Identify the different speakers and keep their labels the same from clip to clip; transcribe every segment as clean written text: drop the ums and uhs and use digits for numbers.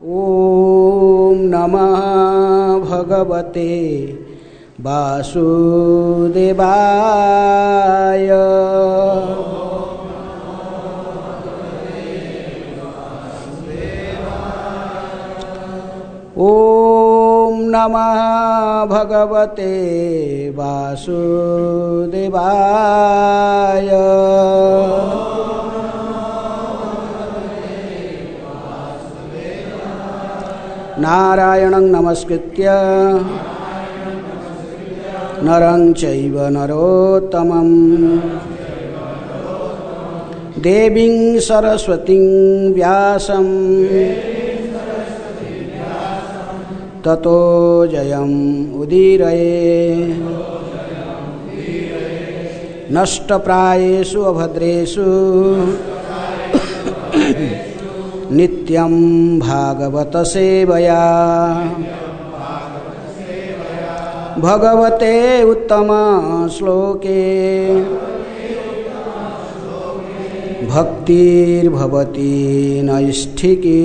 Speaker 1: ओम नमः भगवते वासुदेवाय। ओम नमः भगवते वासुदेवाय। नारायणं नमस्कृत्य नरं चैव नरोत्तमं देवीं सरस्वतीं व्यासं ततो जयम् उदीरये। नष्टप्रायेषु अभद्रेषु नित्यं भागवत सेवया भगवते उत्तम श्लोके भक्तिर्भवति नैष्ठिकी।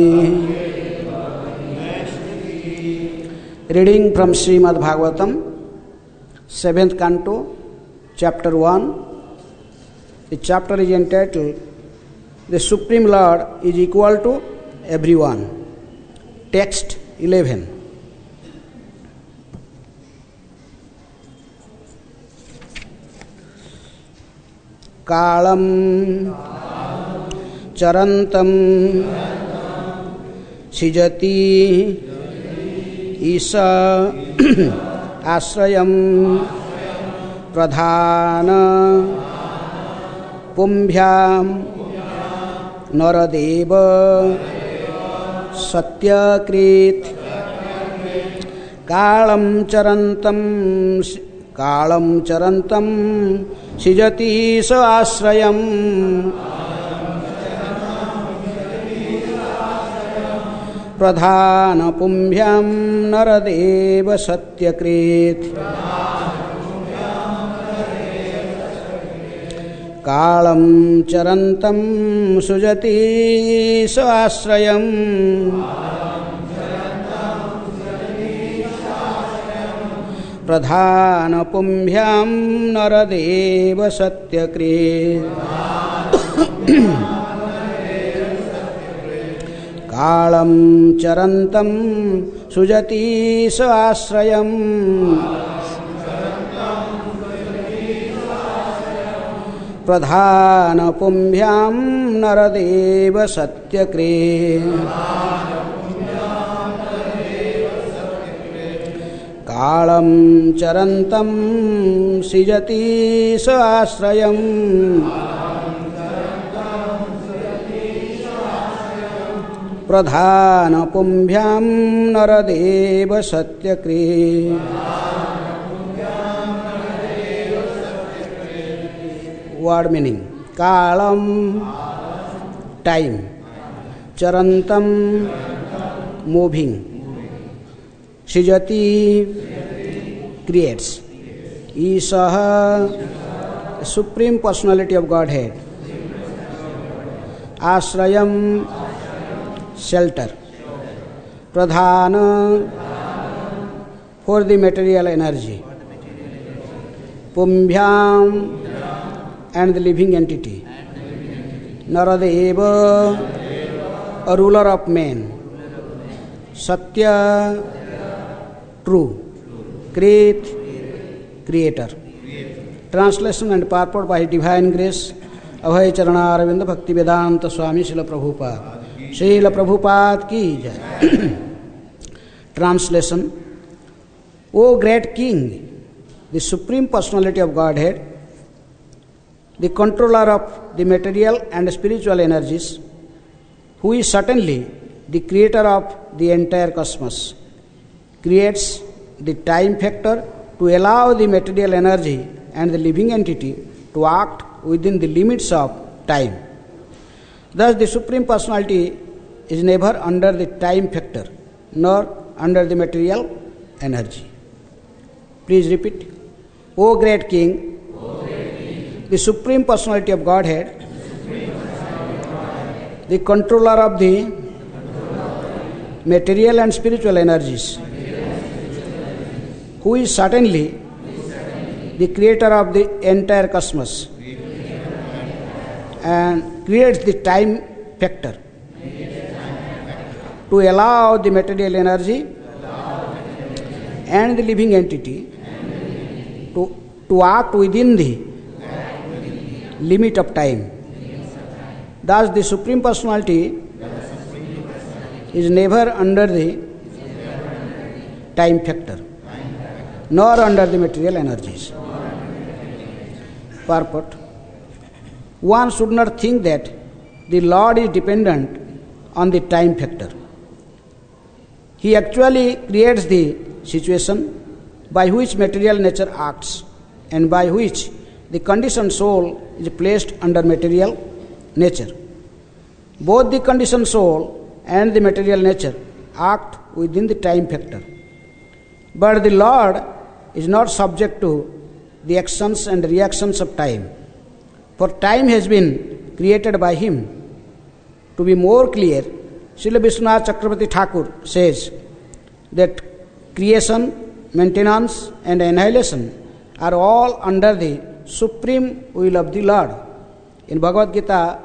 Speaker 1: Reading from Srimad Bhagavatam, 7th Canto, Chapter 1. The chapter is entitled, The Supreme Lord is equal to everyone. Text 11. Kalam charantam sijati isa asrayam pradhana pumbhyam naradeva satyakrit kalam charantam sijati sa asrayam pradhana pumbhyam naradeva satyakrit कालं चरन्तं सुजति स्वाश्रयम् प्रधानपुंभ्यां नरदेव सत्यकृत् कालं चरन्तं सुजति स्वाश्रयम् प्रधानपुंभ्यां नरदेव सत्यकृत् कालं चरन्तं सृजति स आश्रयम् प्रधानपुंभ्यां Nardev सत्यकृत्। Word meaning: Kalam, time; Charantam, moving; Srijati, creates; Isaha, Supreme Personality of Godhead; Ashrayam, shelter; Pradhana, for the material energy; Pumbhyam, and the living entity; Naradeva, a ruler of men; Satya, true; Krit, creator. Translation and purport by Divine Grace, Abhay Charanaravinda Bhakti Vedanta Swami Srila Prabhupada. Srila Prabhupada ki jai. Translation: O great King, the Supreme Personality of Godhead, the controller of the material and spiritual energies, who is certainly the creator of the entire cosmos, creates the time factor to allow the material energy and the living entity to act within the limits of time. Thus, the Supreme Personality is never under the time factor, nor under the material energy. Please repeat. O great King, the Supreme Personality of Godhead, the controller of the material and spiritual energies, who is certainly the creator of the entire cosmos and creates the time factor to allow the material energy and the living entity to act within the limit of time. Thus, the Supreme Personality is never under the time factor, nor under the material energies. Purport. One should not think that the Lord is dependent on the time factor. He actually creates the situation by which material nature acts and by which the conditioned soul is placed under material nature. Both the conditioned soul and the material nature act within the time factor. But the Lord is not subject to the actions and reactions of time, for time has been created by Him. To be more clear, Srila Vishwanath Chakravarti Thakur says that creation, maintenance and annihilation are all under the supreme will of the Lord. In Bhagavad Gita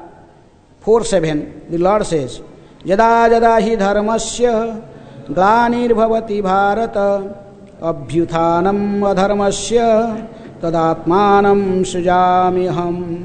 Speaker 1: 4:7, the Lord says, Yada yada hi dharmasya glanir-bhavati bharata abhyuthanam adharmasya tadatmanam sujamiham.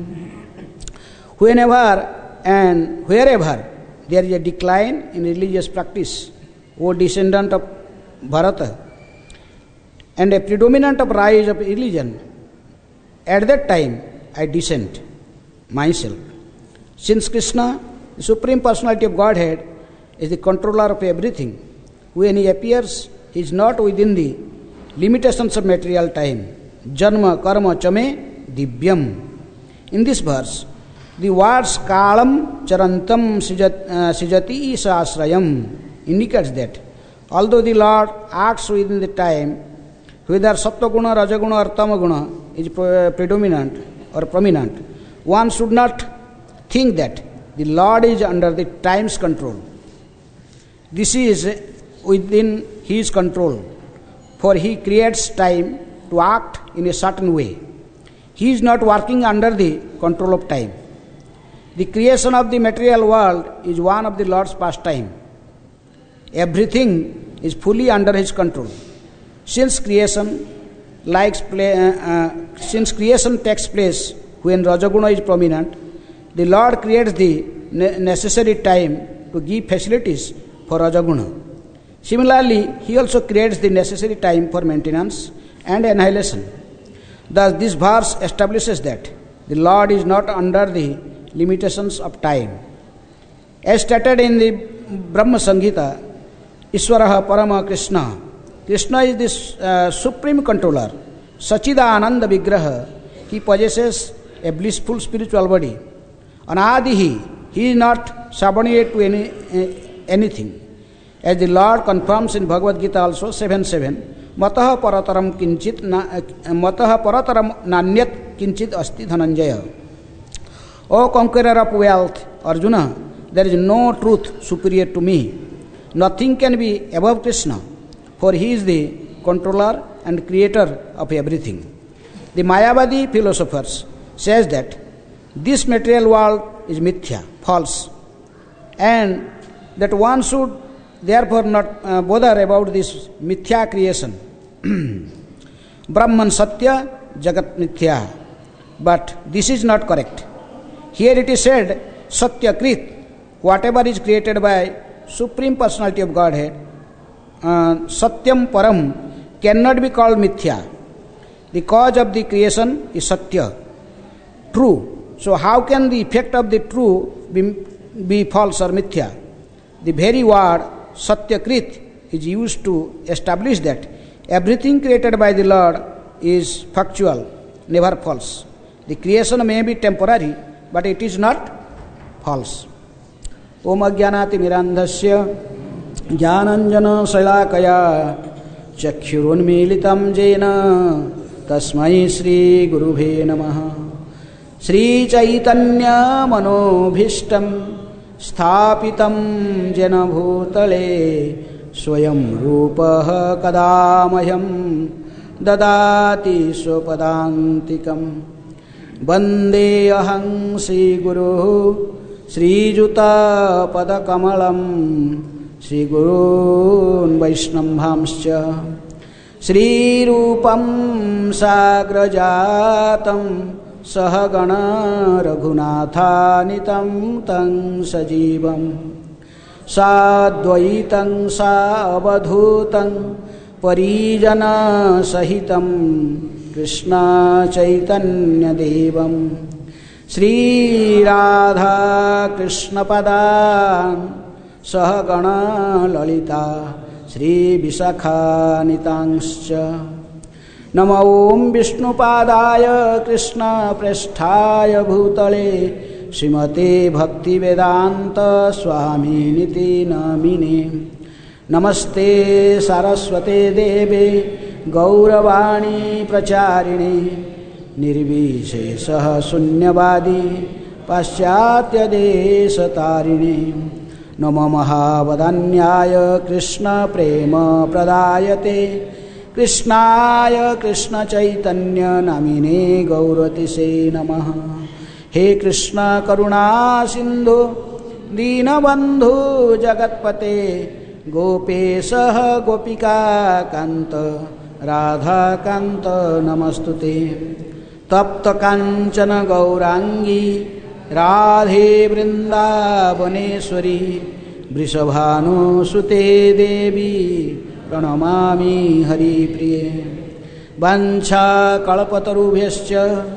Speaker 1: Whenever and wherever there is a decline in religious practice, O descendant of Bharata, and a predominant of rise of religion, at that time I descend myself. Since Krishna, the Supreme Personality of Godhead, is the controller of everything, when He appears, He is not within the limitations of material time. Janma karma chame divyam. In this verse, the words kalam charantam sijati sasrayam indicates that although the Lord acts within the time, whether sattva guna, rajaguna or tamaguna is predominant or prominent, one should not think that the Lord is under the time's control. This is within His control, for He creates time to act in a certain way. He is not working under the control of time. The creation of the material world is one of the Lord's pastime. Everything is fully under His control. Since creation takes place when Rajaguna is prominent, the Lord creates the necessary time to give facilities for Rajaguna. Similarly, He also creates the necessary time for maintenance and annihilation. Thus, this verse establishes that the Lord is not under the limitations of time. As stated in the Brahma Samhita, Ishwaraha Parama Krishna. Krishna is the supreme controller, Sachidananda Vigraha. He possesses a blissful spiritual body. Anadihi, He is not subordinate to anything. As the Lord confirms in Bhagavad Gita also 7:7, Mataha parataram nanyat kinchit asti dhananjaya. O conqueror of wealth, Arjuna, there is no truth superior to me. Nothing can be above Krishna, for He is the controller and creator of everything. The Mayavadi philosophers says that this material world is mithya, false, and that one should therefore not bother about this mithya creation. Brahman Satya, Jagat Mithya. But this is not correct. Here it is said, Satya Krit, whatever is created by Supreme Personality of Godhead, Satyam Param, cannot be called Mithya. The cause of the creation is Satya, true. So how can the effect of the true be false or Mithya? The very word Satyakrit is used to establish that everything created by the Lord is factual, never false. The creation may be temporary, but it is not false. Om Ajnanati Mirandhasya Jnananjana Salakaya Chakshurunmilitam Jena Tasmai Sri Gurubhe Namaha. Sri Chaitanya Manobhishtam स्थापितं येन भूतले स्वयं रूपः कदा मह्यं ददाति स्वपदान्तिकं वन्देऽहं श्रीगुरुः श्रीयुतपदकमलं श्रीगुरून् वैष्णवांश्च श्रीरूपं साग्रजातं सहगण रघुनाथानितं तं सजीवं साद्वैतं सावधूतं परिजनसहितं कृष्णचैतन्यदेवं श्रीराधाकृष्णपदान् सहगण ललिता श्रीविशाखानितांश्च नमो ॐ विष्णुपादाय कृष्णप्रेष्ठाय भूतले श्रीमते भक्तिवेदान्त स्वामिनिति नामिने नमस्ते सारस्वते देवे गौरवाणी प्रचारिणे निर्विशेषः शून्यवादी पाश्चात्यदेशतारिणे नमो महावदान्याय कृष्णप्रेमप्रदायते कृष्णाय कृष्णचैतन्य नामिने गौरतिसे नमः। हे कृष्ण करुणा सिन्धु दीनबन्धु जगत्पते गोपेशः गोपिका कान्त राधाकान्त नमस्तुते। तप्त काञ्चन गौरांगी राधे वृन्दावनेश्वरी वृषभानुसुते देवी प्रणमामि हरिप्रिये। वाञ्छाकल्पतरुभ्यश्च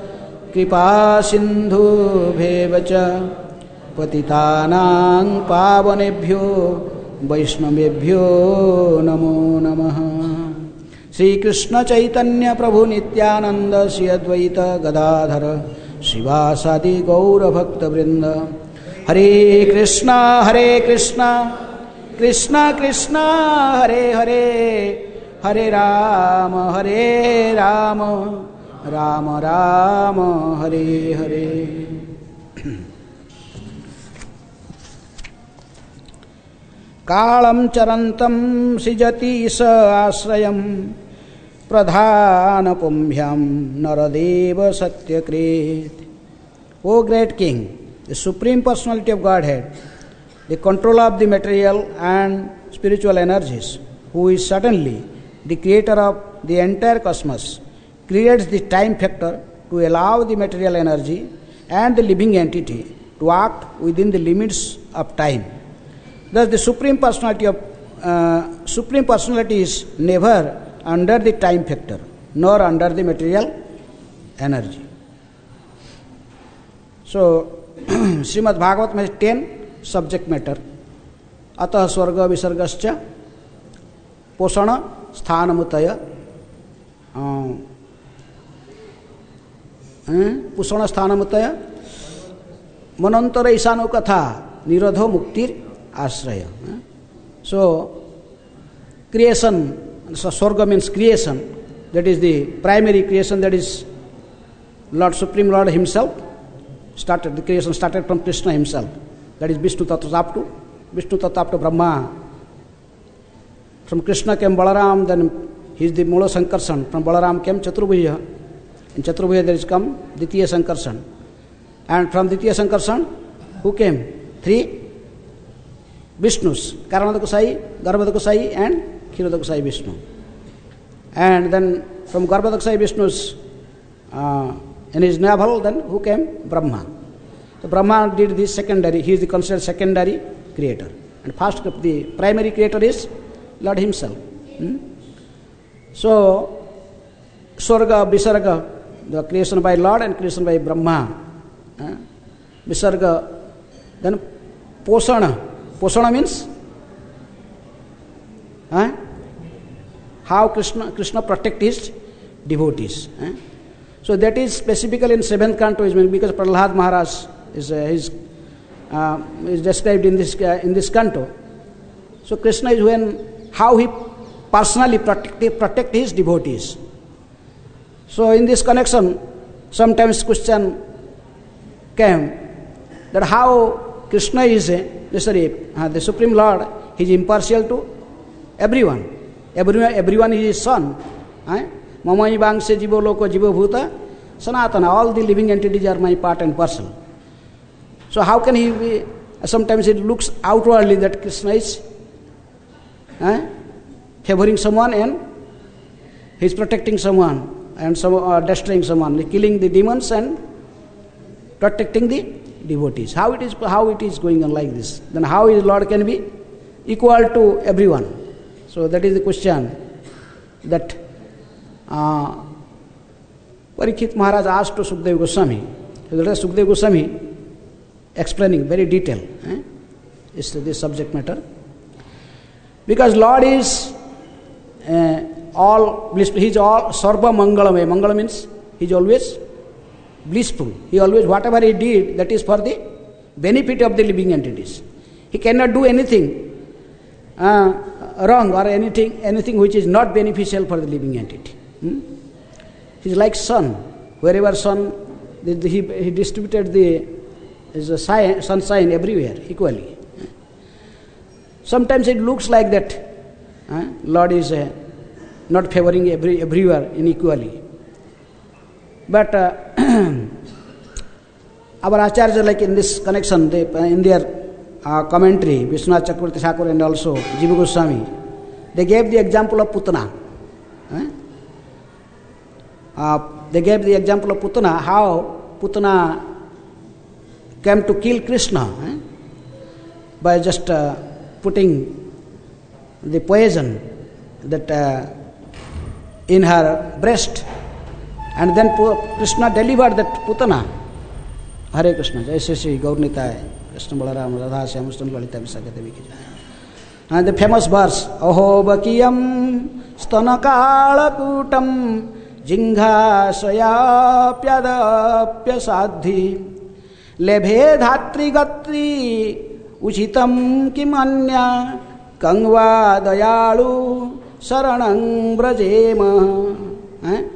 Speaker 1: कृपासिन्धुभ्येव च पतितानां पावनेभ्यो वैष्णवेभ्यो नमो नमः। श्रीकृष्ण चैतन्य प्रभु नित्यानंद श्री अद्वैत गदाधर शिवासादि गौरभक्तवृंद। हरे कृष्ण कृष्ण कृष्ण हरे हरे हरे राम राम राम हरे हरे। कालं चरन्तं सृजति स आश्रयं प्रधानपुंभ्यां Nardev सत्यकृत्। O great King, the Supreme Personality of Godhead, the controller of the material and spiritual energies, who is certainly the creator of the entire cosmos, creates the time factor to allow the material energy and the living entity to act within the limits of time. Thus, the Supreme Personality is never under the time factor, nor under the material energy. So, Srimad Bhagavatam has 10 subject matter. Atah swarga visargascha poshana sthanamutaya poshana sthanamutaya manantara isano katha nirodho muktir ashraya. So, creation, so swarga means creation, that is the primary creation, that is Lord Supreme Lord Himself. The creation started from Krishna Himself, that is Vishnu Tattva Brahma. From Krishna came Balaram, then he is the Mula Sankarsan. From Balaram came Chaturabhuja. In Chaturabhuja there is come Ditya Sankarsan. And from Ditya Sankarsan, who came? 3 Vishnus, Karanada Gosai, Garbhada Gosai and Kshirada Gosai Vishnu. And then from Garbhada Gosai Vishnu's in his navel, then who came? Brahma. So Brahma did this secondary, he is the considered secondary creator. And first, the primary creator is Lord Himself. So, Swarga, Visarga, the creation by Lord and creation by Brahma. Visarga, then Poshana. Poshana means how Krishna protect his devotees. So that is specifically in 7th canto, because Prahlad Maharaj is described in this canto. So Krishna is how he personally protect his devotees. So in this connection, sometimes question came that how Krishna is the Supreme Lord, he is impartial to everyone. Everyone is his son. Mamai Bangse Jivo Loko Jivo Bhuta Sanatana, all the living entities are my part and parcel. So how can he be? Sometimes it looks outwardly that Krishna is favoring someone and he is protecting someone and destroying someone, killing the demons and protecting the devotees. How it is going on like this? Then how his Lord can be equal to everyone? So that is the question that Parikshit Maharaj asked to Sukadeva Goswami. Sukadeva Goswami explaining very detail is this subject matter. Because Lord is all blissful. He is all sarva mangalamaya. Mangala means he is always blissful. He always, whatever he did, that is for the benefit of the living entities. He cannot do anything wrong or anything which is not beneficial for the living entity. He is like sun. Wherever sun, he distributed the sunshine everywhere equally. Sometimes it looks like that Lord is not favoring everywhere inequally. But our Acharya, like in this connection, in their commentary, Vishwanath Chakravarti Thakur and also Jiva Goswami, they gave the example of Putana. They gave the example of Putana, how Putana came to kill Krishna by just putting the poison that in her breast, and then Krishna delivered that Putana. Hare Krishna, Jai Shri Gaurnitai, Krishna Balaram, Radha Syamustan Lalita Visakha Devi ki Jai. And the famous verse, Aho Bakiyam Stanakala Kutam Jingha Saya Pyada Pyasadhi Lebhe Dhatri Gatri Uchitam Kimanya Kangva Dayalu Saranang Brajema.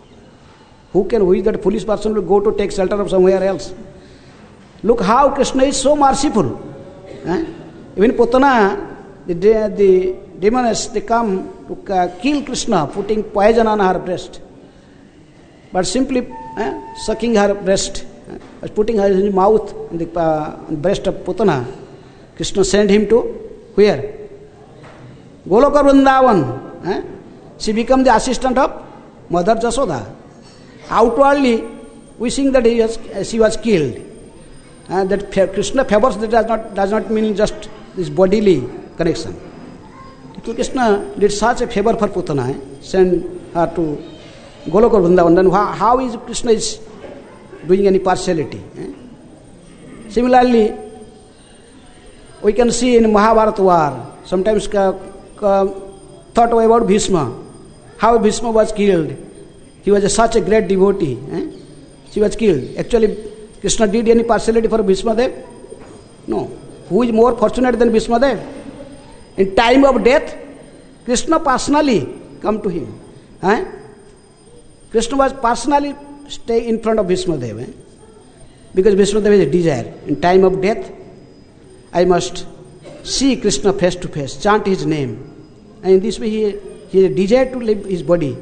Speaker 1: Who is that foolish person will go to take shelter of somewhere else? Look how Krishna is so merciful. Even Putana, the demons, they come to kill Krishna, putting poison on her breast. But simply sucking her breast, putting her in his mouth, in the breast of Putana, Krishna sent him to where? Goloka Vrindavan. She became the assistant of Mother Jasoda. Outwardly, we think that she was killed. That Krishna favors, that does not mean just this bodily connection. Krishna did such a favor for Putana, send her to Goloka Vrindavan. Then how is Krishna is doing any partiality? Similarly, we can see in Mahabharata war, sometimes thought about Bhishma, how Bhishma was killed. He was such a great devotee. She was killed. Actually, Krishna did any partiality for Bhishma Dev? No. Who is more fortunate than Bhishma Dev? In time of death, Krishna personally come to him. Krishna was personally stay in front of Bhishma Dev. Because Bhishma Dev is a desire. In time of death, I must see Krishna face to face, chant his name. And in this way, he desired to leave his body.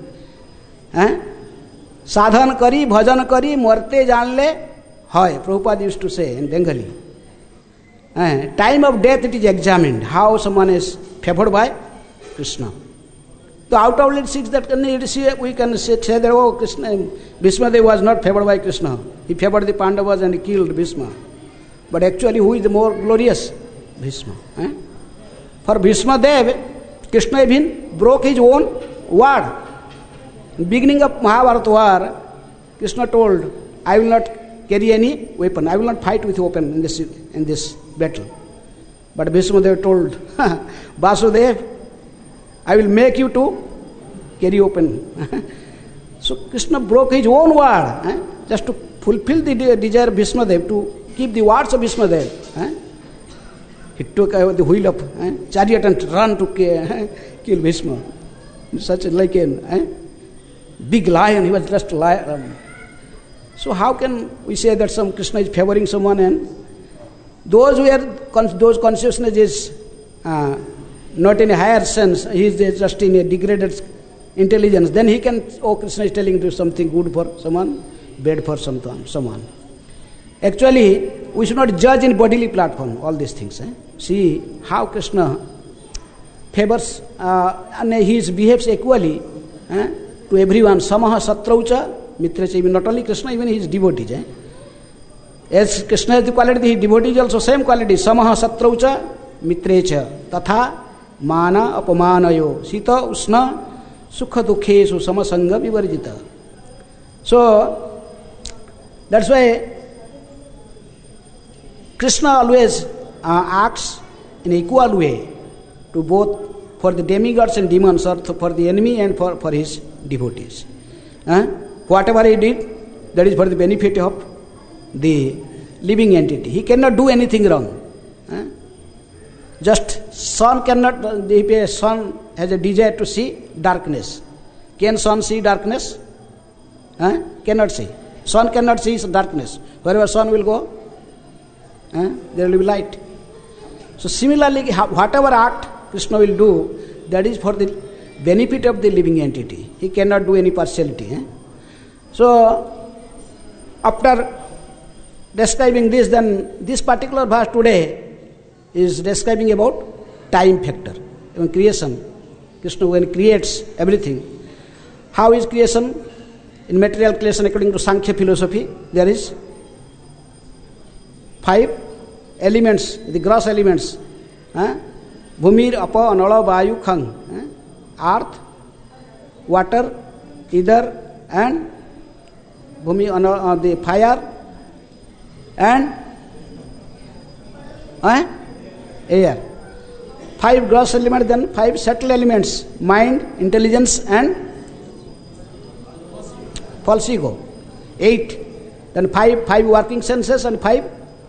Speaker 1: Sadhan kari, bhajan kari, marte janle hoy. Prabhupada used to say in Bengali. Time of death it is examined, how someone is favored by Krishna. So outwardly it seems that we can say that, oh, Krishna, Bhishma Dev was not favored by Krishna. He favored the Pandavas and he killed Bhishma. But actually who is the more glorious? Bhishma. For Bhishma Dev, Krishna even broke his own word. In the beginning of Mahabharata war, Krishna told, I will not carry any weapon. I will not fight with weapon in this battle. But Bhishma Dev told, Vasudev, I will make you to carry weapon. So Krishna broke his own word, just to fulfill the desire of Bhishma Dev, to keep the words of Bhishma Dev. He took the wheel of chariot and ran to kill Bhishma. Such like a big lion, he was just a lion. So how can we say that some Krishna is favoring someone and Those where those consciousness is not in a higher sense, he is just in a degraded intelligence, then he can, oh, Krishna is telling you something good for someone, bad for someone. Actually, we should not judge in bodily platform all these things. See how Krishna favors and he behaves equally to everyone. Samaha satraucha mitrecha, even not only Krishna, even his devotees. As Krishna has the quality, his devotees also same quality. Samaha satraucha mitrecha tatha mana apamanayo sita usna sukha dukkhesu samasanga vivarjita. So that's why Krishna always acts in equal way to both for the demigods and demons, or for the enemy and for his devotees. Whatever he did, that is for the benefit of the living entity. He cannot do anything wrong. Just sun cannot, if a sun has a desire to see darkness, can sun see darkness? Cannot see. Sun cannot see darkness. Wherever sun will go, there will be light. So similarly, whatever act Krishna will do, that is for the benefit of the living entity. He cannot do any partiality. So after describing this, then this particular verse today is describing about time factor. Even creation, Krishna when creates everything. How is creation? In material creation, according to Sankhya philosophy, there is 5 elements, the gross elements. Bhumir, apa, anala, vayu, khang. Earth, water, ether, and bhumi, the fire, and air. 5 gross elements, then 5 subtle elements: mind, intelligence, and false ego. 8. Then 5 working senses, and 5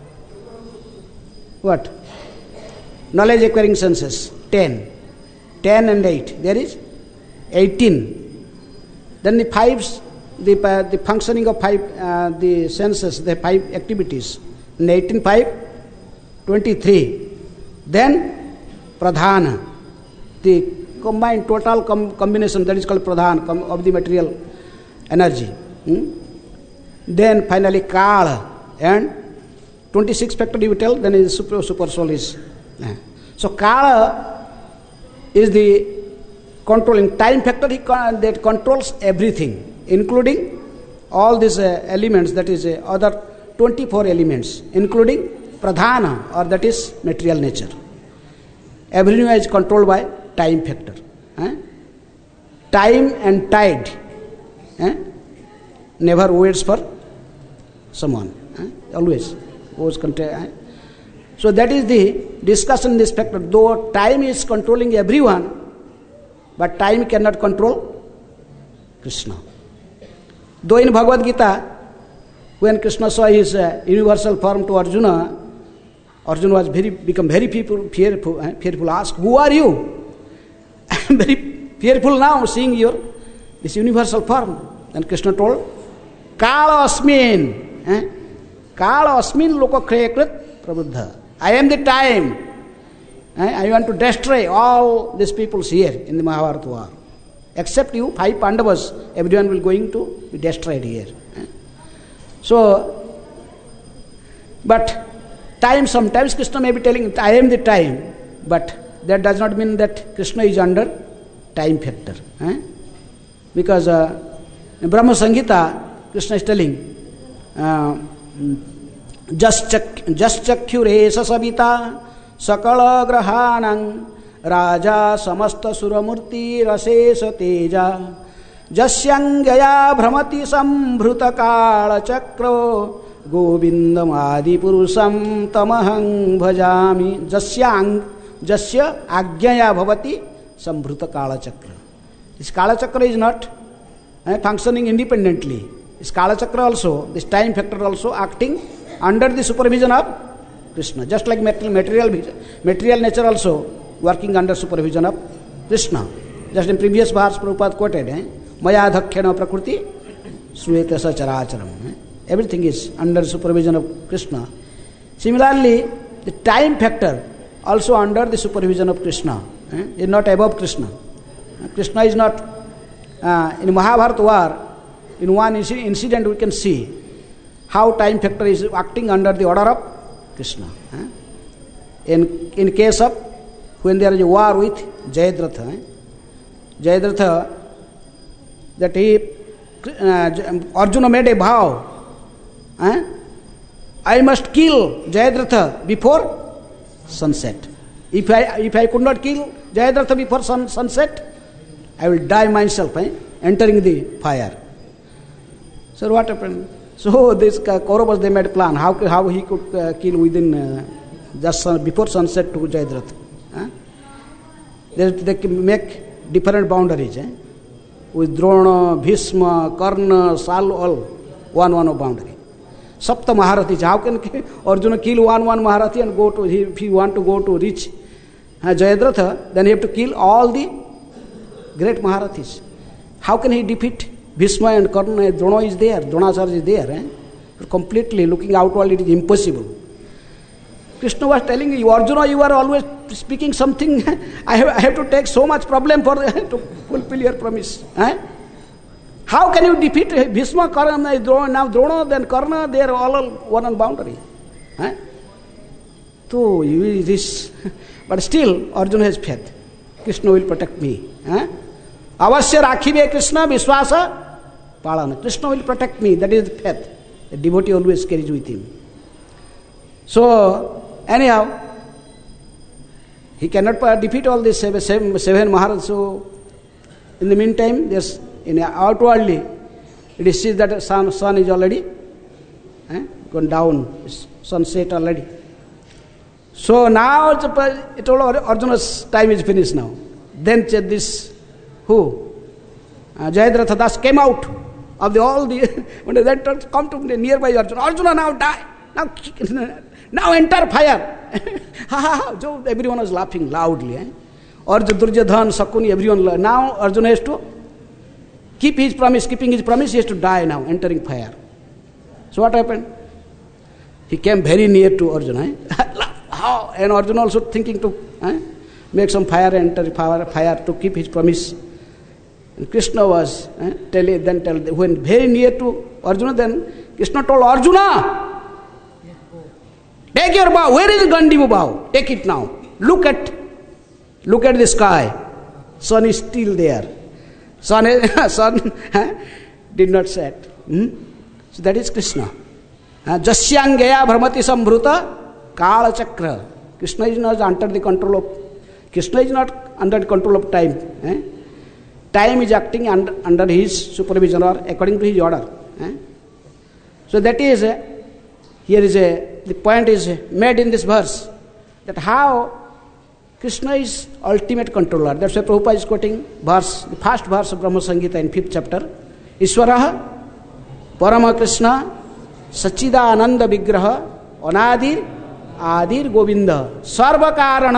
Speaker 1: what? Knowledge acquiring senses. 10. 10 and 8. There is 18. Then the 5, the functioning of 5, the senses, the 5 activities. And 18, 5, 23. Then pradhana, the combined total combination, that is called pradhan of the material energy. Then finally kala, and 26 factor you tell, then is super soul is. So kala is the controlling time factor, that controls everything, including all these elements, that is other 24 elements, including pradhana, or that is material nature. Everything is controlled by time factor. Time and tide never waits for someone. Always. So that is the discussion in this factor. Though time is controlling everyone, but time cannot control Krishna. Though in Bhagavad Gita, when Krishna saw his universal form to Arjuna, Arjuna was become very fearful. Asked, "Who are you?" I am very fearful now, seeing this universal form. And Krishna told, "Kala asmin, Kala asmin lokakhrayakrit prabuddha." I am the time. I want to destroy all these peoples here in the Mahabharata war. Except you, 5 Pandavas, everyone will going to be destroyed here. So, but time, sometimes Krishna may be telling, I am the time, but that does not mean that Krishna is under time factor. Because in Brahma Samhita, Krishna is telling, Jaschakhyuresa savita sakala grahanang raja samasta suramurti rasesa teja jasyangyaya bhramati sambhruta kala chakro govindam adi purusam tamahang bhajami jasya agyaya bhavati sambhruta kala chakra. This kala chakra is not functioning independently. This kala chakra also, this time factor also acting under the supervision of Krishna. Just like material nature also working under supervision of Krishna. Just in previous verse Prabhupada quoted, Maya dhakhyana prakriti suyeta sacharacharam. Everything is under supervision of Krishna. Similarly, the time factor also under the supervision of Krishna. Is not above Krishna. Krishna is not, in Mahabharata war, in one incident we can see how time factor is acting under the order of Krishna. In case of when there is a war with Jayadratha, that Arjuna made a vow, I must kill Jayadratha before sunset. If I could not kill Jayadratha before sunset, I will die myself, entering the fire. So what happened? So this Kauravas, they made a plan how he could kill within just before sunset to Jayadratha. They make different boundaries. With Drona, Bhishma, Karna, Sal, all one boundary. Sapta Maharathi. How can Arjuna kill one Maharathi and go to, if he want to go to reach Jayadratha, then he have to kill all the great Maharathis. How can he defeat Bhishma and Karna? Drona is there, Dronacharya is there. Completely looking outward, it is impossible. Krishna was telling you, Arjuna, you are always speaking something. I have to take so much problem for to fulfill your promise. How can you defeat Bhishma, Karna, now Drona, then Karna? They are all one on boundary. So this, but still Arjuna has faith. Krishna will protect me. Avasya rakhive Krishna Vishwasa Palana. Krishna will protect me. That is the faith. The devotee always carries with him. So, anyhow, he cannot defeat all these seven Maharajas. So, in the meantime, there's outwardly, it is seen that sun is already gone down, sunset already. So now it all Arjuna's time is finished now. Then this Jayadratha Das came out of all the when they come to the nearby Arjuna. Arjuna, now die. Now enter fire. Everyone was laughing loudly. Arjuna, Duryodhana, Sakuni, everyone. Now Arjuna has to keeping his promise, he has to die now, entering fire. So what happened? He came very near to Arjuna. And Arjuna also thinking to make some fire, enter fire to keep his promise. And Krishna was when very near to Arjuna, then Krishna told Arjuna, take your bow. Where is the Gandiva bow? Take it now. Look at the sky. Sun is still there. Sun did not set. So that is Krishna. Jasyangaya Brahmati Sambhruta Kala Chakra. Krishna is not under the control of time. Time is acting under his supervision or according to his order. So that is, the point is made in this verse, that how Krishna is ultimate controller. That's why Prabhupada is quoting the first verse of Brahma Samhita in 5th chapter. Ishwaraha Parama Krishna Sachidananda Vigraha Anadir Adir Govinda Sarva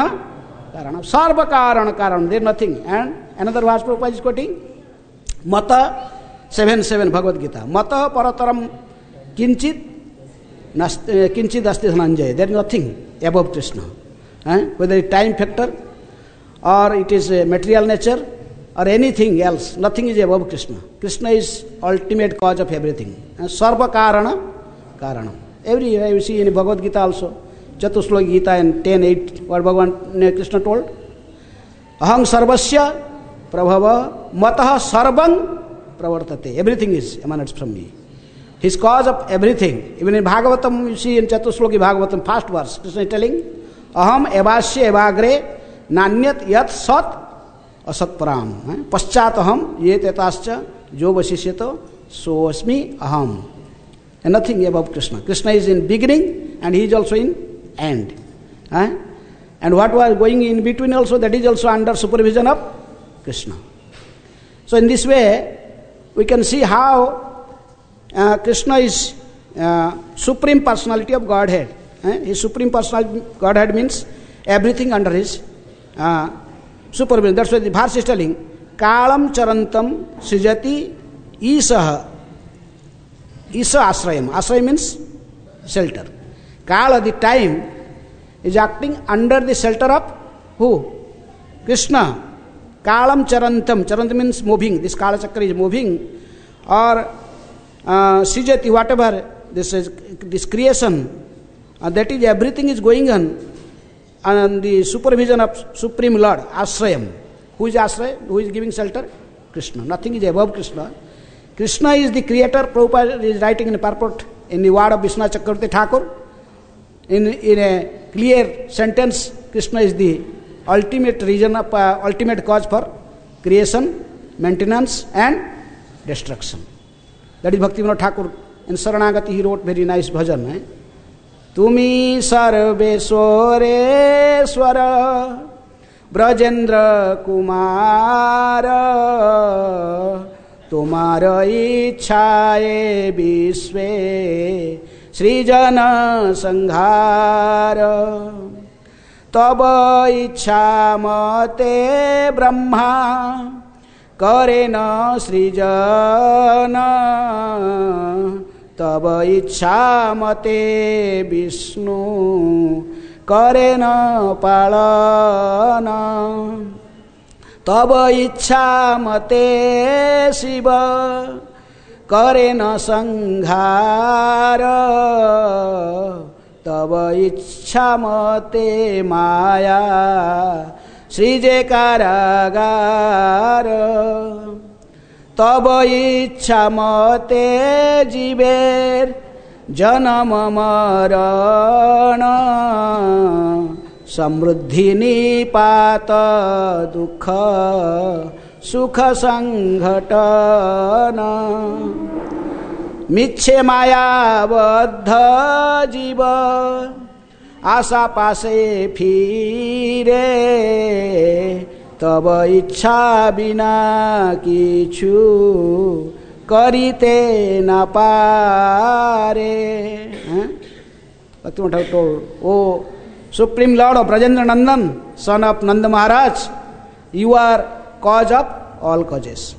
Speaker 1: Karana. There is nothing. And another verse Prabhupada is quoting Mata 7:7 Bhagavad Gita. Mata Parataram Kinchit Asti Dhananjaya. There is nothing above Krishna. Whether it is time factor or it is a material nature or anything else, nothing is above Krishna. Krishna is ultimate cause of everything. Sarva Karanam. Everywhere you see in Bhagavad Gita also, Chatusloki Gita and 10:8, what Bhagavan Krishna told? Aham sarvasya prabhava matah sarvam pravartate. Everything is emanates from me. His cause of everything. Even in Bhagavatam, you see in Chatusloki Bhagavatam, first verse, Krishna is telling, Aham evasya evagre nanyat yat sat asat param. Paschataham ye tetascha jo vasishyata so asmi aham. And nothing above Krishna. Krishna is in beginning and he is also in end. And what was going in between also, that is also under supervision of Krishna. So in this way, we can see how Krishna is Supreme Personality of Godhead. His Supreme Personality of Godhead means everything under his supervision. That's why the verse is telling, Kalam charantam srijati isaha. Isa asrayam. Asrayam means shelter. Kala, the time, is acting under the shelter of who? Krishna. Kalam charantam. Charantam means moving. This Kala Chakra is moving. Or Sijati, whatever this creation, that is everything is going on the supervision of Supreme Lord, Ashrayam. Who is Ashraya? Who is giving shelter? Krishna. Nothing is above Krishna. Krishna is the creator. Prabhupada is writing in a purport in the word of Vishnu Chakravarti Thakur. In a clear sentence, Krishna is the ultimate reason of ultimate cause for creation, maintenance and destruction. That is Bhaktivinoda Thakur. In Saranagati he wrote very nice bhajan. Tumi sarveswareswara Brajendra Kumara Tumara ichhaye visve Srijana Sanghara Taba ichha mate Brahma Kare na Srijana Taba ichha mate Vishnu Kare na palana Taba ichha mate Shiva Kare na sanghara Taba ichha mate Maya Srije karagara Taba ichha mate Jiver Janama marana Samruddhi nipata dukha Sukha sanghatana Michhe maya baddha jiva Asa pase phire Taba ichha bina kichu Karite na pare. Bhaktivinoda Thakur told, O Supreme Lord of Brajendra Nandan, son of Nanda Maharaj, you are cause of all causes.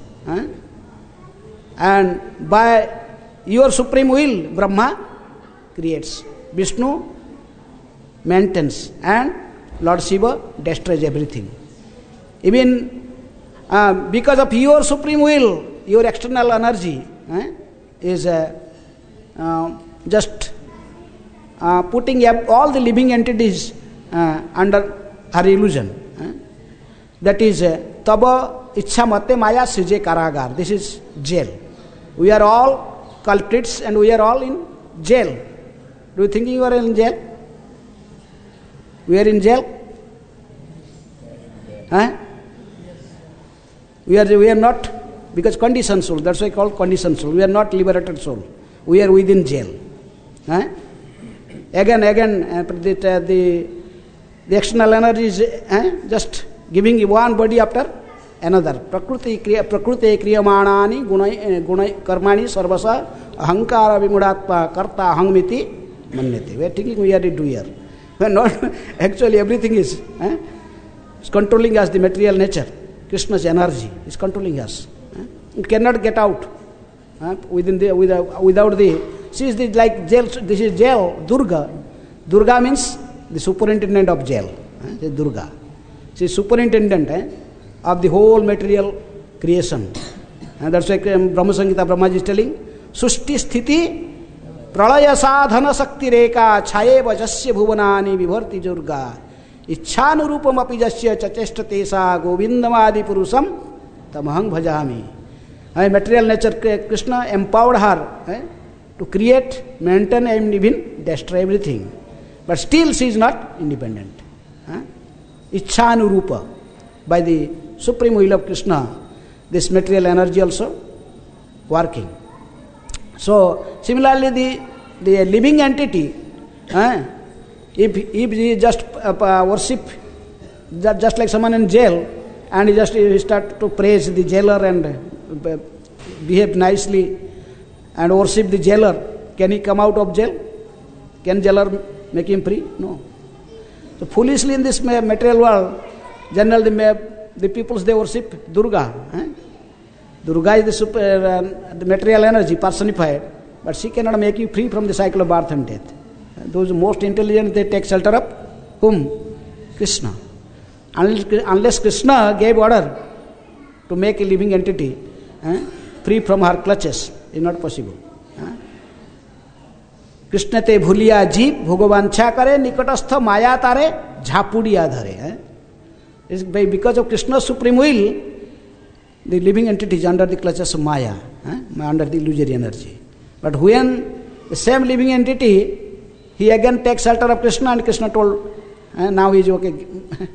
Speaker 1: And by your supreme will, Brahma creates. Vishnu maintains. And Lord Shiva destroys everything. Even because of your supreme will, your external energy is just putting all the living entities under her illusion. That is Taba Ichha Mate Maya Srije Karagar. This is jail. We are all culprits and we are all in jail. Do you think you are in jail? We are in jail? We are not. Because conditioned soul, that's why called conditioned soul. We are not liberated soul. We are within jail. Again, the external energy is just giving one body after another. Prakriti kriyamanani gunai karmani sarvasa ahankara vimudatma karta ahangmiti manyate. We are thinking we are a doer. We are not. Actually, everything is controlling us, the material nature. Krishna's energy is controlling us. It cannot get out without the. She is like jail. This is jail. Durga. Durga means the superintendent of jail. Durga. She is superintendent of the whole material creation. And that's why Brahma Samhita Brahmaji is telling, Sushti Sthiti Pralaya Sadhana Sakti Reka Chaye Vajasya Bhuvanani Vibharti Durga Ichhanurupam api jasya chacheshtate sa Govindamadi Purusam Tamahang Bhajami. Material nature, Krishna empowered her to create, maintain and even destroy everything. But still she is not independent. Ichhanurupa. By the supreme will of Krishna, this material energy also working. So, similarly the living entity, if he just worship, just like someone in jail, and he start to praise the jailer and behave nicely and worship the jailer, can he come out of jail? Can jailer make him free? No. So foolishly in this material world, generally the peoples they worship Durga. Durga is the material energy personified, but she cannot make you free from the cycle of birth and death. Those most intelligent, they take shelter of Whom? Krishna. Unless Krishna gave order to make a living entity free from her clutches, is not possible. Krishna ते भूलिया जीव भोगवांछा करे निकटस्थ माया तारे झापुड़िया धरे. Because of Krishna's supreme will, the living entity is under the clutches of Maya, under the illusory energy. But when the same living entity, he again takes shelter of Krishna, and Krishna told, now he is okay.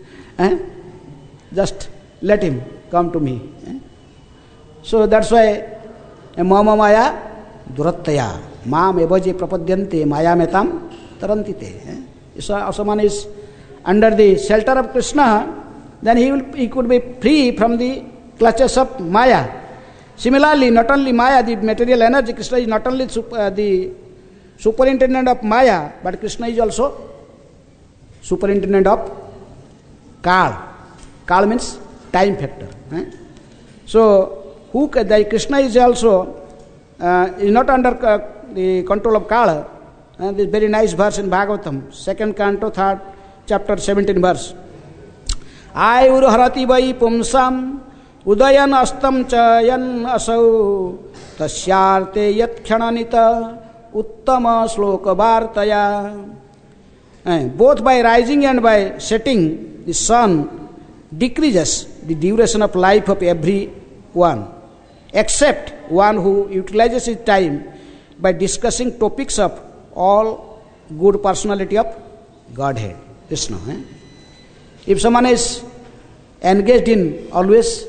Speaker 1: Just let him come to me. So that's why Mama Maya Durattaya. Mam evaje prapadyante maya metam tarantite. If someone is under the shelter of Krishna, then he could be free from the clutches of Maya. Similarly, not only Maya, the material energy, Krishna is not only the superintendent of Maya, but Krishna is also superintendent of Kal. Kal means time factor. So, Krishna is also is not under the control of Kala. This very nice verse in Bhagavatam, 2nd canto, 3rd chapter, 17 verse. Ayur harati vai pumsam udayan astam chayan asau tasyarte yat khananita uttama sloka vartaya. Both by rising and by setting, the sun decreases the duration of life of everyone, except one who utilizes his time by discussing topics of all good personality of Godhead, Krishna. If someone is engaged in always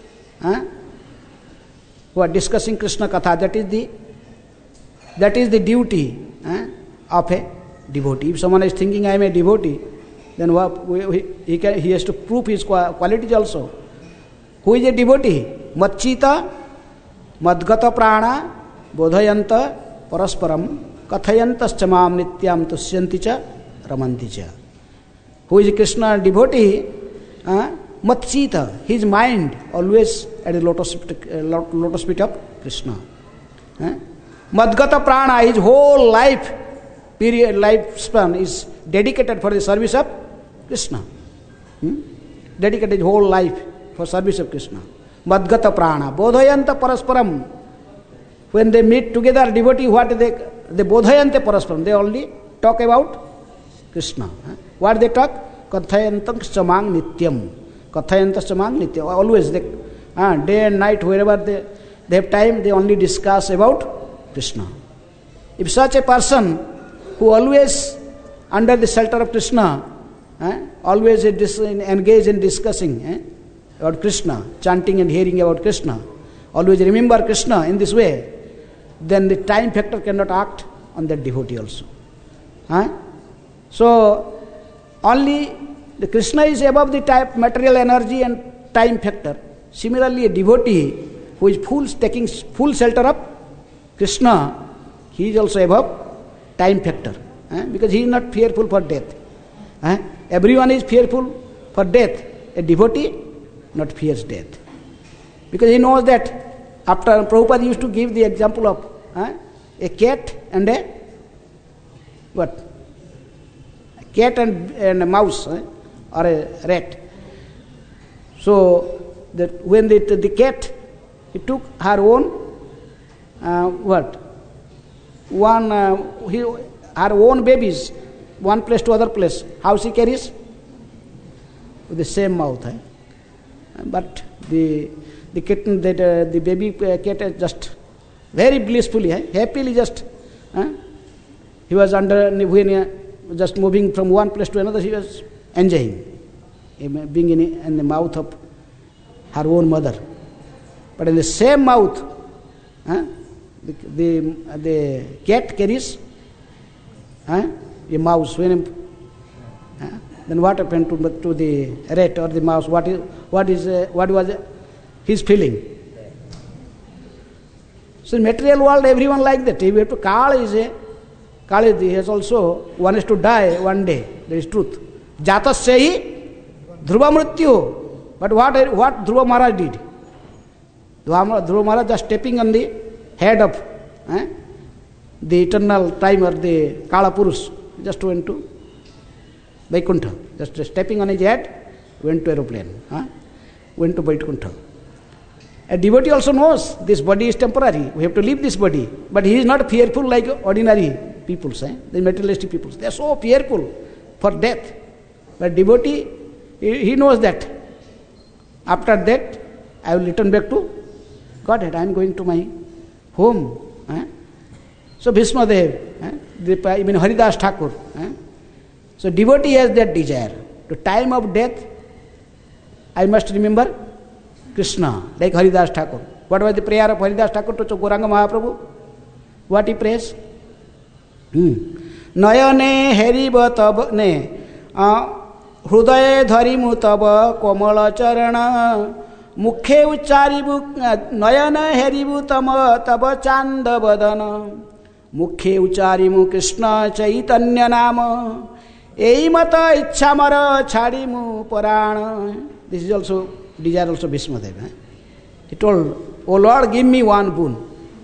Speaker 1: who are discussing Krishna Katha, that is the duty of a devotee. If someone is thinking I am a devotee, then he has to prove his qualities also. Who is a devotee? Matchita, Madgata Prana, Bodhayanta, Parasparam, Kathayantaschamam Nityam Tusyanticha, Ramanticha. Who is a Krishna devotee? Matchita, his mind always at the lotus feet of Krishna. Madgata Prana, his whole lifespan is dedicated for the service of Krishna. Dedicated his whole life for service of Krishna. Madgata Prana, Bodhayanta Parasparam. When they meet together, devotee, what they Bodhayante Parasparam, they only talk about Krishna. What they talk? Kathayantaschamang Nityam. Kathayantaschamang Nityam. Always, day and night, wherever they have time, they only discuss about Krishna. If such a person who always under the shelter of Krishna, always engaged in discussing about Krishna, chanting and hearing about Krishna, always remember Krishna in this way, then the time factor cannot act on that devotee also. So, only the Krishna is above the material energy and time factor. Similarly, a devotee who is taking full shelter of Krishna, he is also above time factor, because he is not fearful for death. Everyone is fearful for death. A devotee not fears death, because he knows that after Prabhupada used to give the example of a cat and a what? A cat and a mouse or a rat. So that when the cat, he took her own her own babies, one place to other place. How she carries? With the same mouth. But the kitten, the baby cat, just very blissfully, happily, just he was when just moving from one place to another. He was enjoying being in the mouth of her own mother. But in the same mouth, the cat carries a mouse. Then what happened to the rat or the mouse? What was his feeling? So in material world, everyone like that. If you have to Kala has also one is to die one day. There is truth. Jatasya Dhruva Mrityu. But what Dhruva Maharaj did? Dhruva Maharaj just stepping on the head of the eternal time or the Kala Purush, just went to Vaikuntha. Just stepping on his head, went to aeroplane. Went to Vaikuntha. A devotee also knows this body is temporary. We have to leave this body. But he is not fearful like ordinary people, the materialistic people. They are so fearful for death. But devotee, he knows that after that, I will return back to Godhead. I am going to my home. So Bhishma Dev, even Haridas Thakur. So devotee has that desire. The time of death, I must remember Krishna, like Haridas Thakur. What was the prayer of Haridas Thakur to Gauranga Mahaprabhu? What he prays? Nayane heriba tab ne hrudaye dharimu tab komala charana mukhe ucharibu nayana heribu tama tab chanda badana mukhe ucharimu Krishna chaitanya nama ei mata ichha mara chadimu parana. This is also desire also Bhishma Deva. He told, "O Lord, give me one boon.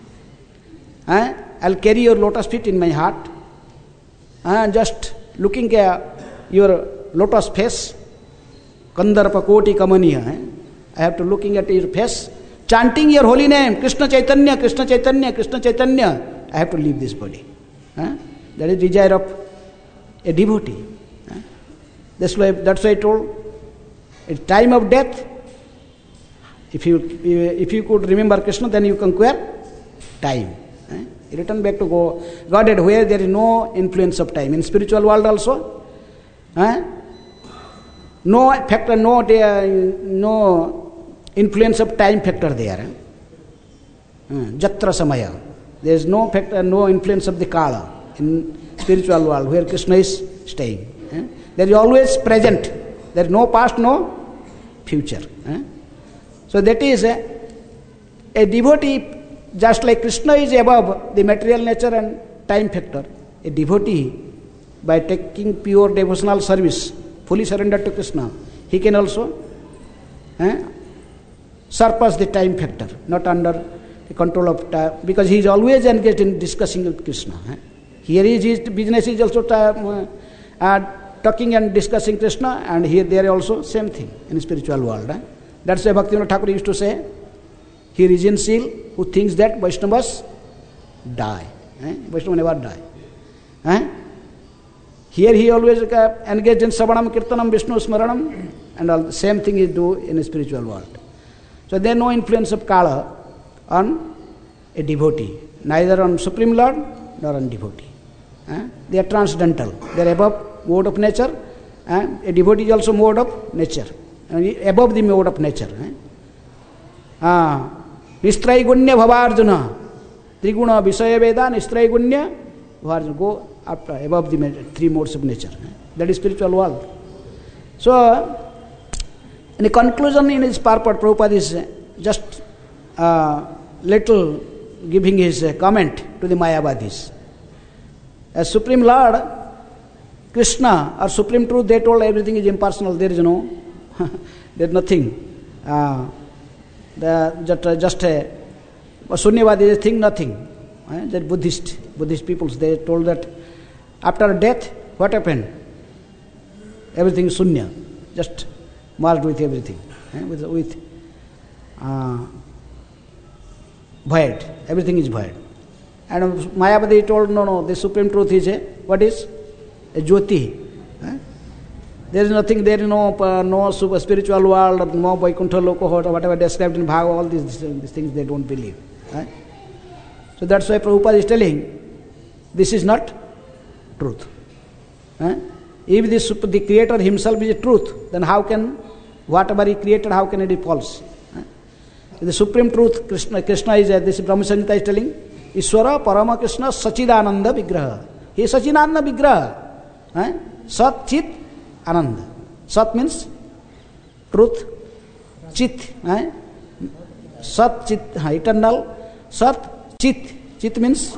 Speaker 1: I'll carry your lotus feet in my heart. Just looking at your lotus face, Kandarpa Koti Kamaniya. I have to looking at your face, chanting your holy name, Krishna Chaitanya, Krishna Chaitanya, Krishna Chaitanya. I have to leave this body." That is desire of a devotee. That's why I told, at time of death, if you could remember Krishna, then you conquer time. You return back to Godhead, where there is no influence of time. In spiritual world also, no factor, no influence of time factor there. Jatra samaya. There is no factor, no influence of the kala in spiritual world where Krishna is staying. There is always present. There is no past, no future. So that is a devotee, just like Krishna is above the material nature and time factor. A devotee, by taking pure devotional service, fully surrendered to Krishna, he can also surpass the time factor, not under the control of time, because he is always engaged in discussing with Krishna. Here his business is also talking and discussing Krishna, and here there also same thing in the spiritual world. That's why Bhaktivinoda Thakur used to say, "He is in seal who thinks that Vaishnavas die." Vaishnava never die. Here he always engaged in Savanam, Kirtanam, Vishnu Smaranam, and all the same thing he do in the spiritual world. So there is no influence of Kala on a devotee, neither on Supreme Lord nor on devotee. They are transcendental. They are above mode of nature. A devotee is also mode of nature, above the mode of nature. Nistraigunya Bhavarjuna, Triguna Visaya Veda, Nistraigunya Bhavarjuna. Go up above the three modes of nature. That is spiritual world. So, in the conclusion in his purport, Prabhupada is just little giving his comment to the Mayavadis. As Supreme Lord, Krishna or Supreme Truth, they told everything is impersonal. There is no, there is nothing. Just a Sunyavadi, they think nothing. That Buddhist peoples, they told that after death, what happened? Everything is Sunya, just merged with everything, with void. Everything is void. And Mayavadi told, no, the Supreme Truth is what is? A Jyoti. There is nothing, there is no super spiritual world, no Vaikuntha Loka, or whatever described in Bhagavad, all these things they don't believe. So that's why Prabhupada is telling, this is not truth. If the Creator himself is a truth, then how can, whatever he created, how can it be false? The Supreme Truth, Krishna is, this Brahma Samhita is telling, Ishvara Parama Krishna Sachidananda Vigraha. He is Sachidananda Vigraha. Sat Chit Ananda. Sat means truth. Chit. Sat Chit, eternal. Sat Chit. Chit means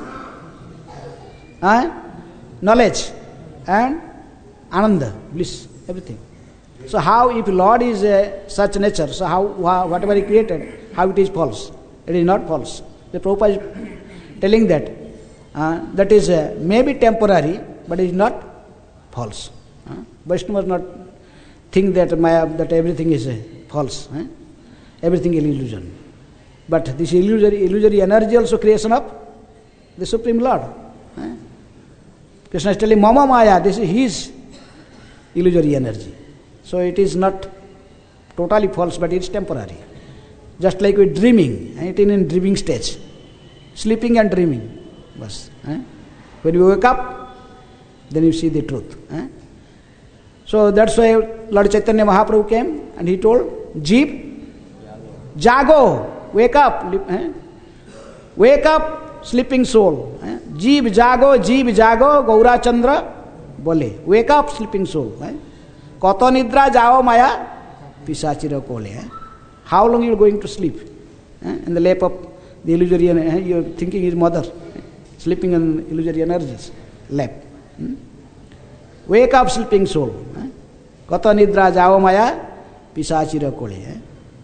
Speaker 1: knowledge. And Ananda, bliss, everything. So how, if Lord is such nature, so how, whatever he created, how it is false? It is not false. The Prabhupada is telling that that is maybe temporary, but it is not false. Vaishnavas not think that Maya, that everything is false. Everything is illusion. But this illusory energy also creation of the Supreme Lord. Krishna is telling Mama Maya, this is his illusory energy. So it is not totally false, but it is temporary. Just like with dreaming, it is in dreaming stage. Sleeping and dreaming. Bas. When you wake up, then you see the truth. So that's why Lord Chaitanya Mahaprabhu came and he told, Jeev, jago, wake up. Wake up, sleeping soul. Jeev jago, Gaura Chandra bole. Wake up, sleeping soul. Kato nidra jao maya, pisachira kole. How long you are going to sleep? In the lap of the illusory, you are thinking his mother, sleeping in illusory energies, lap. Wake up, sleeping soul. Kato nidra jao maya, pisachira kole.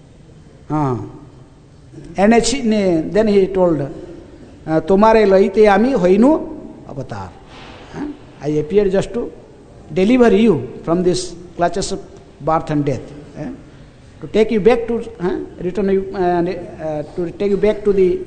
Speaker 1: And then he told, Tomare laite ami hoinu avatar. I appear just to deliver you from this clutches of birth and death. To take you back to, to take you back to the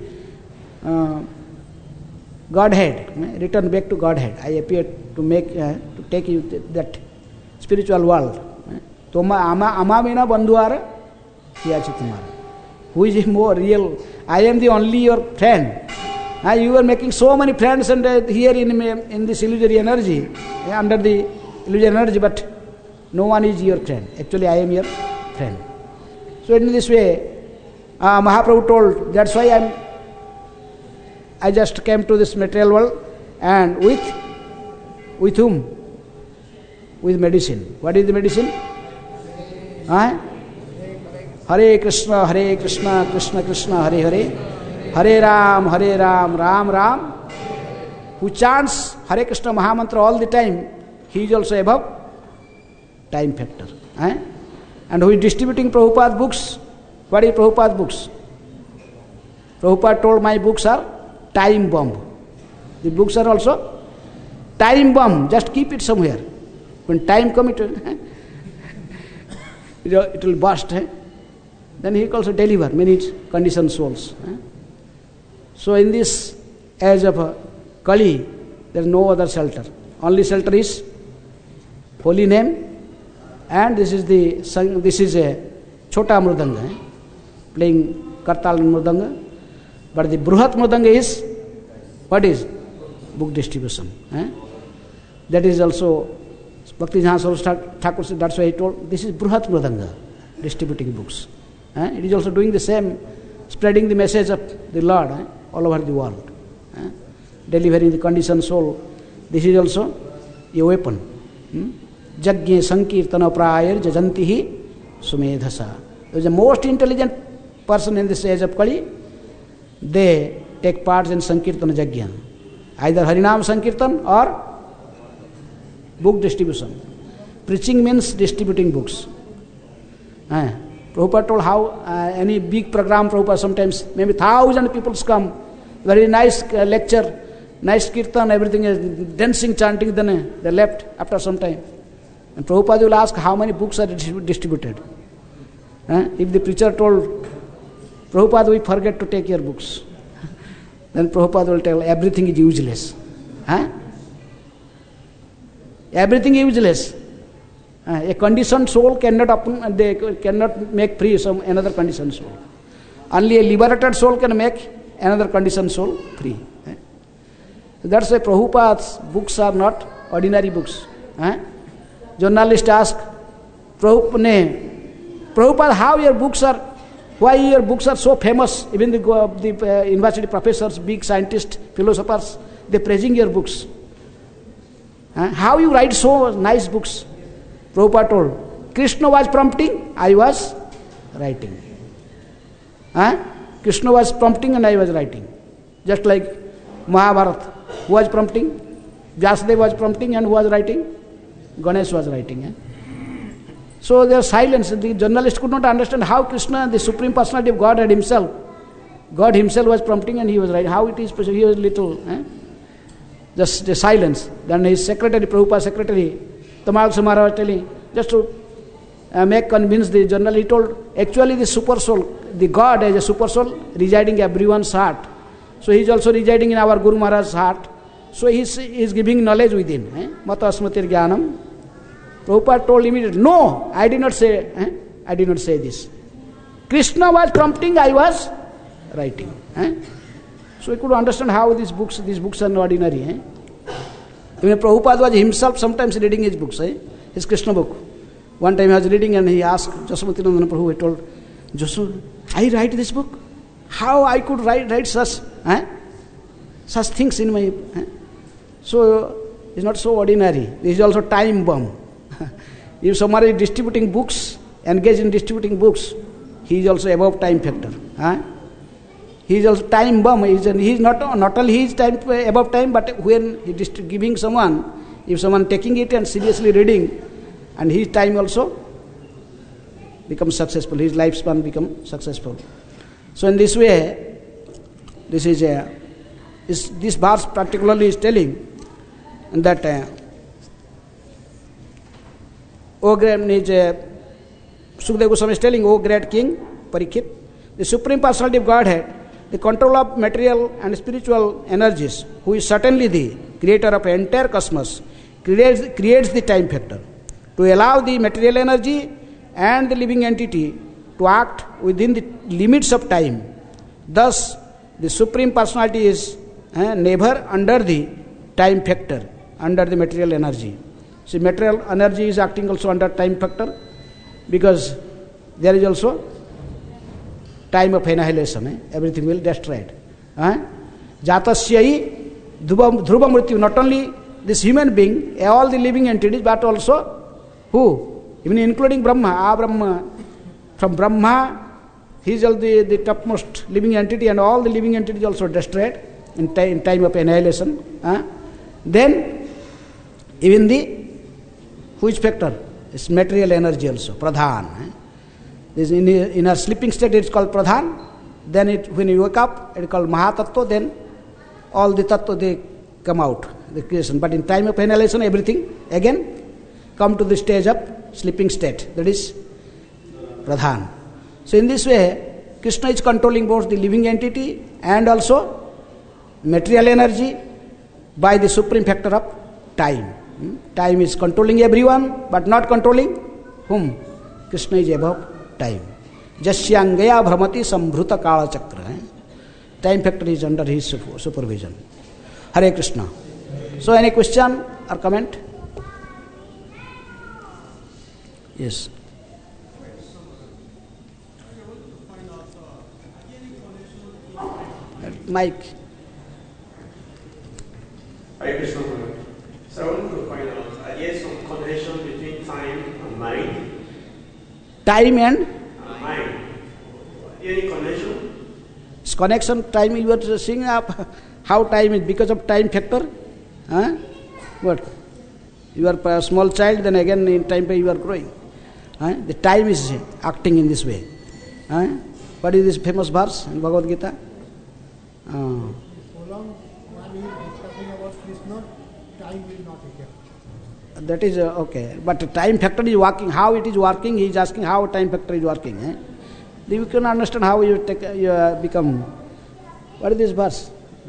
Speaker 1: Godhead, return back to Godhead. I appear to make, to take you to that spiritual world. Toma ama vina bandhuara, kiyachi tumara. Who is more real? I am the only your friend. You are making so many friends and here in this illusory energy, under the illusory energy, but no one is your friend. Actually, I am your friend. So in this way, Mahaprabhu told, that's why I just came to this material world, and with whom? With medicine. What is the medicine? Hare Krishna, Krishna Krishna, Hare Hare. Hare Ram, Ram Ram. Who chants Hare Krishna Mahamantra all the time, he is also above time factor. And who is distributing Prabhupada's books? What is Prabhupada's books? Prabhupada told my books are time bomb. The books are also time bomb. Just keep it somewhere. When time comes, it will burst. Then he also deliver many conditioned souls. So in this age of Kali, there is no other shelter. Only shelter is holy name, and this is a Chota Mridanga, playing Kartal and Mridanga. But the Bruhat Mridanga is, what is? Book distribution. That is also, Bhakti Saraswati Thakur said, that's why he told, this is Bruhat Mridanga, distributing books. It is also doing the same, spreading the message of the Lord all over the world. Delivering the conditioned soul. This is also a weapon. Jagye Sankirtana Prayar Jajantihi Sumedhasa. There is the most intelligent person in this age of Kali. They take part in Sankirtana Jagya. Either Harinam Sankirtan or book distribution. Preaching means distributing books. Prabhupada told how any big program, Prabhupada sometimes, maybe 1,000 people come, very nice lecture, nice kirtan, everything is dancing, chanting, then they left after some time. And Prabhupada will ask how many books are distributed. If the preacher told, Prabhupada, we forget to take your books, then Prabhupada will tell, everything is useless. Everything is useless. A conditioned soul cannot make free another conditioned soul. Only a liberated soul can make another conditioned soul free. That's why Prabhupada's books are not ordinary books. Journalists ask, Prabhupada, how your books are, why your books are so famous? Even the university professors, big scientists, philosophers, they praising your books. How you write so nice books? Prabhupada told, Krishna was prompting, I was writing. Krishna was prompting and I was writing. Just like Mahabharata, who was prompting? Vyasadeva was prompting and who was writing? Ganesh was writing. So there was silence. The journalist could not understand how Krishna, the Supreme Personality of God Himself, God Himself was prompting and He was writing. How it is possible? He was little, just the silence. Then his secretary, Prabhupada's secretary, Tamal Maharaj was telling, just to convince the journal, he told, actually the super soul, the God as a super soul residing in everyone's heart. So he is also residing in our Guru Maharaj's heart. So he is giving knowledge within. Mata Asmatir Jnanam. Prabhupada told immediately, no, I did not say this. Krishna was prompting, I was writing. So we could understand how these books are not ordinary. Even Prabhupada was himself sometimes reading his books, his Krishna book. One time he was reading and he asked Jaswatinandana Prabhu, he told, Jasu, I write this book? How I could write such things in my... So it's not so ordinary. This is also time bomb. If somebody is distributing books, engaged in distributing books, he is also above time factor. He is also time bomb. He is not only he is time above time, but when he is giving someone, if someone taking it and seriously reading, and his time also becomes successful, his lifespan becomes successful. So in this way, this verse particularly is telling that Sukadeva Goswami is telling, O great king Parikshit, the Supreme Personality of Godhead, the control of material and spiritual energies, who is certainly the creator of the entire cosmos, creates the time factor to allow the material energy and the living entity to act within the limits of time. Thus, the Supreme Personality is never under the time factor, under the material energy. See, material energy is acting also under time factor, because there is also time of annihilation. Everything will destroy it. Jatasyai dhruva mrityu, not only this human being, all the living entities, but also who? Even including Brahma. Brahma. From Brahma, he is the topmost living entity, and all the living entities also destroyed in time of annihilation. Then, even the which factor? It's material energy also, pradhan. This in a sleeping state it is called pradhan. Then when you wake up, it is called mahatattva. Then all the tattva they come out, the creation. But in time of annihilation, everything again come to the stage of sleeping state. That is pradhan. So in this way, Krishna is controlling both the living entity and also material energy by the supreme factor of time. Time is controlling everyone, but not controlling whom? Krishna is above time. Jasyangaya bhramati sambhruta kala chakra. Time factor is under his supervision. Hare Krishna. So any question or comment? Yes. Mike.
Speaker 2: Hare Krishna. So I want to find out, there is some connection between time and mind.
Speaker 1: Time and
Speaker 2: mind. Any connection?
Speaker 1: This connection, time, you are seeing how time is because of time factor. What? You are a small child, then again in time you are growing. The time is acting in this way. What is this famous verse in Bhagavad Gita?
Speaker 3: So long one is discussing about Krishna, time will not occur.
Speaker 1: That is okay. But time factor is working. How it is working? He is asking how time factor is working. You can understand how you become. What is this verse?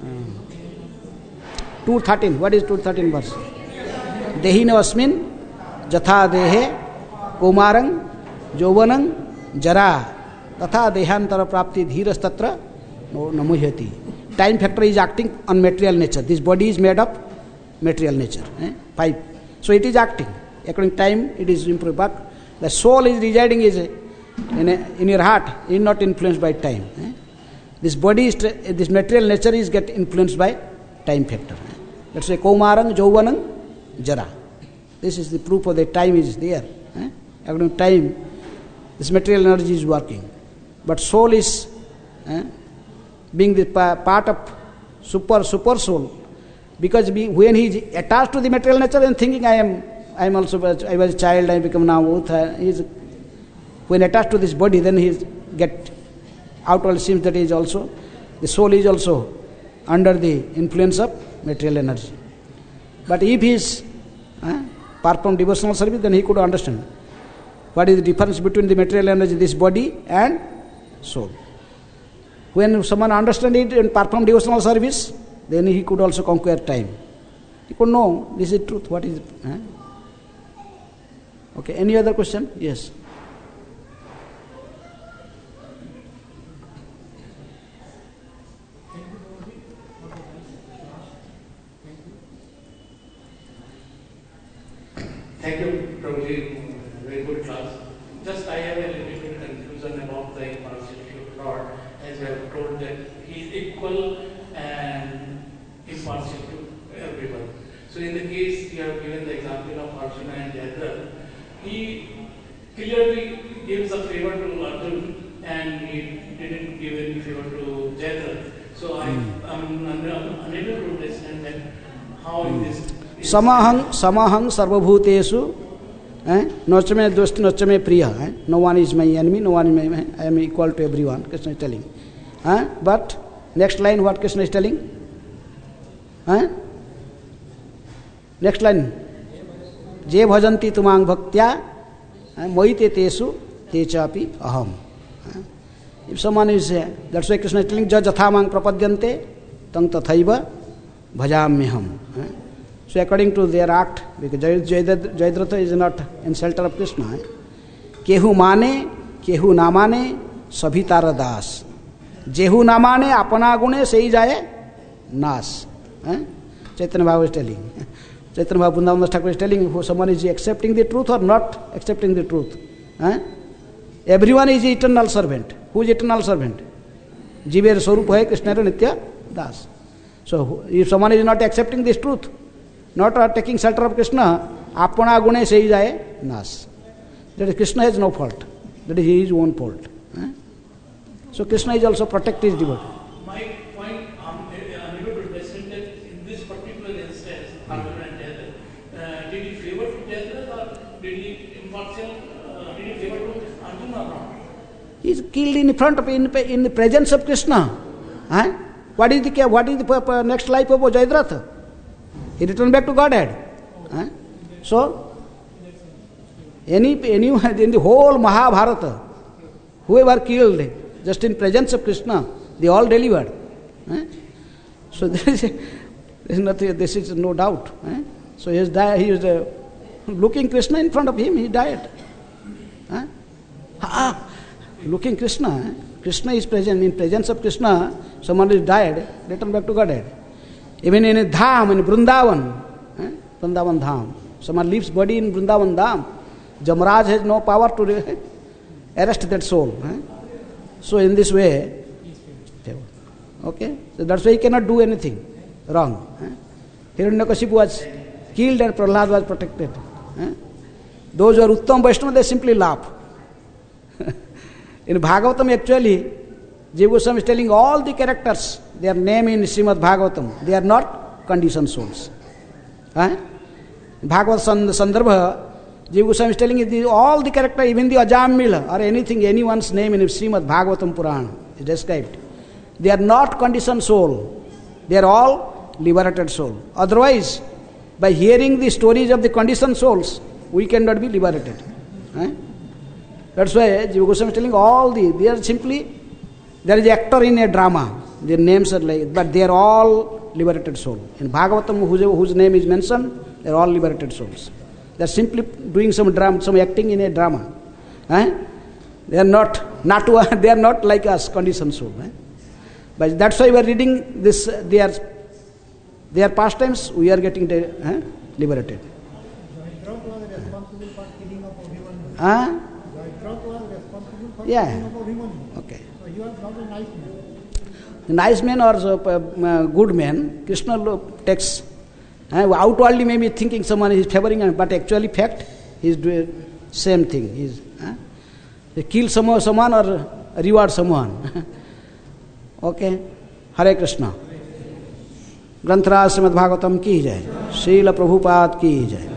Speaker 1: 2:13. What is 2:13 verse? Dehina asmin jatha dehe kumarang jovanang jara tatha dehantara prapti dhiras tatra namuhyati. Time factor is acting on material nature. This body is made of material nature. 5. So it is acting. According to time, it is improved. But the soul is residing in your heart, is not influenced by time. This body, this material nature is get influenced by time factor. Let's say Kaumarang, Jauvanang, Jara. This is the proof of the time is there. According to time, this material energy is working. But soul is being the part of super soul. Because when he is attached to the material nature and thinking I was a child, I become now when attached to this body, then he get outward seems that he is also, the soul is also under the influence of material energy. But if he is perform devotional service, then he could understand what is the difference between the material energy, this body and soul. When someone understands it and perform devotional service, then he could also conquer time. He could know this is truth, what is it. Okay, any other question? Yes.
Speaker 4: Thank you, Prabhuji. Very good class. Just I have a little bit confusion about the impartiality of Lord, as you have told that He is equal and impartial to everyone. So in the case you have given the example of Arjuna and Jayadratha, He clearly gives a favor to Arjuna and He didn't give any favor to Jayadratha. So I'm unable to understand that how in this.
Speaker 1: Samahang sarvabhutesu nocha me dost nocha me priya. No one is my enemy, no one is my, I am equal to everyone, Krishna is telling. But next line what Krishna is telling? Next line. Je bhajanti tumang bhaktya moite tesu techapi aham. If someone is, that's why Krishna is telling, ja jathamang prapadyante tang tathaiva bhajamyaham. So according to their act, because Jayadratha is not in shelter of Krishna. Kehu mane, kehu na mane, sabhi tara das. Jehu na mane, apana gune sei jaye nas. Chaitanya Bhava is telling. Chaitanya Bhava Vrindavan Thakur is telling who someone is accepting the truth or not accepting the truth. Everyone is eternal servant. Who is eternal servant? Jiver Swarup hai Krishna Nitya Das. So if someone is not accepting this truth, not taking shelter of Krishna, apana gune sei jaye nas. That is, Krishna has no fault. That is his own fault. So Krishna is also protect his devotee.
Speaker 4: My point, I'm able to understand that in this particular instance, Arjuna and Jayadratha, did he favor to Jayadratha or did he impartial? Did he favor to Arjuna or not?
Speaker 1: He is killed in front of, in the presence of Krishna. What is the next life of Jayadratha? He returned back to Godhead. So, anyone in the whole Mahabharata, whoever killed just in presence of Krishna, they all delivered. So there is nothing. This is no doubt. So he is looking Krishna in front of him. He died. Looking Krishna. Krishna is present. In presence of Krishna, someone is died. Returned back to Godhead. Even in a dham, in Vrindavan, Vrindavan dham, someone leaves body in Vrindavan dham, Jamaraj has no power to arrest that soul. So in this way, okay, so that's why he cannot do anything wrong. Hiranyakashipu was killed and Prahlad was protected. Those who are Uttam Vaishnava, they simply laugh. In Bhagavatam actually, Jiva Goswami is telling all the characters, their name in Srimad Bhagavatam, they are not conditioned souls. Bhagavad Sandarbha, Jiva Goswami is telling all the characters, even the Ajamila or anything, anyone's name in Srimad Bhagavatam Purana is described. They are not conditioned soul. They are all liberated soul. Otherwise, by hearing the stories of the conditioned souls, we cannot be liberated. That's why Jiva Goswami is telling they are simply, there is an actor in a drama. Their names are like, but they are all liberated souls. In Bhagavatam, whose name is mentioned, they are all liberated souls. They are simply doing some acting in a drama. They are not like us, conditioned souls. But that's why we are reading this. Their pastimes. We are getting liberated.
Speaker 3: Jayadratha was responsible for killing of Abhimanyu. Jayadratha was responsible for killing of Abhimanyu.
Speaker 1: Okay.
Speaker 3: So he was not a nice man.
Speaker 1: Nice man or good man, Krishna takes. Outwardly maybe thinking someone is favoring, but actually fact he is doing same thing. He kill someone or reward someone. Okay. Hare Krishna. ग्रंथराज Shrimad Bhagavatam की जय, श्रील प्रभुपाद की जय.